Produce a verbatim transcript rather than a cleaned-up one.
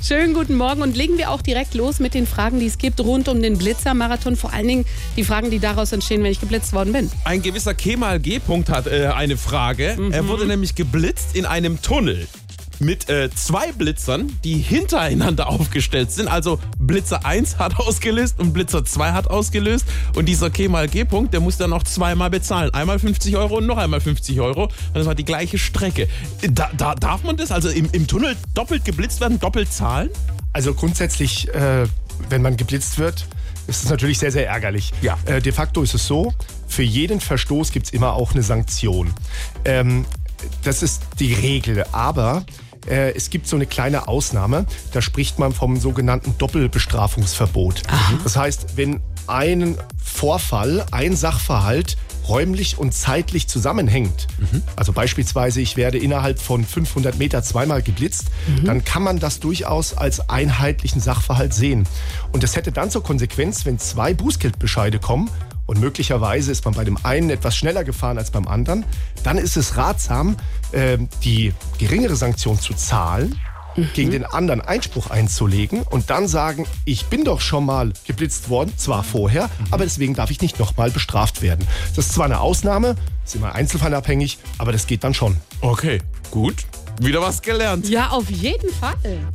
Schönen guten Morgen und legen wir auch direkt los mit den Fragen, die es gibt rund um den Blitzer-Marathon. Vor allen Dingen die Fragen, die daraus entstehen, wenn ich geblitzt worden bin. Ein gewisser Kemal G. hat äh, eine Frage. Mhm. Er wurde nämlich geblitzt in einem Tunnel mit äh, zwei Blitzern, die hintereinander aufgestellt sind. Also Blitzer eins hat ausgelöst und Blitzer zwei hat ausgelöst. Und dieser Kemal G. der muss dann noch zweimal bezahlen. Einmal fünfzig Euro und noch einmal fünfzig Euro. Und das war die gleiche Strecke. Da, da darf man das, also im, im Tunnel doppelt geblitzt werden, doppelt zahlen? Also grundsätzlich, äh, wenn man geblitzt wird, ist es natürlich sehr, sehr ärgerlich. Ja. Äh, de facto ist es so, für jeden Verstoß gibt es immer auch eine Sanktion. Ähm, das ist die Regel, aber äh, es gibt so eine kleine Ausnahme. Da spricht man vom sogenannten Doppelbestrafungsverbot. Aha. Das heißt, wenn ein Vorfall, ein Sachverhalt räumlich und zeitlich zusammenhängt, mhm. also beispielsweise ich werde innerhalb von fünfhundert Meter zweimal geblitzt, mhm. dann kann man das durchaus als einheitlichen Sachverhalt sehen. Und das hätte dann zur Konsequenz, wenn zwei Bußgeldbescheide kommen und möglicherweise ist man bei dem einen etwas schneller gefahren als beim anderen, dann ist es ratsam, äh, die geringere Sanktion zu zahlen, mhm. gegen den anderen Einspruch einzulegen und dann sagen, ich bin doch schon mal geblitzt worden, zwar vorher, mhm. aber deswegen darf ich nicht nochmal bestraft werden. Das ist zwar eine Ausnahme, ist immer einzelfallabhängig, aber das geht dann schon. Okay, gut. Wieder was gelernt. Ja, auf jeden Fall.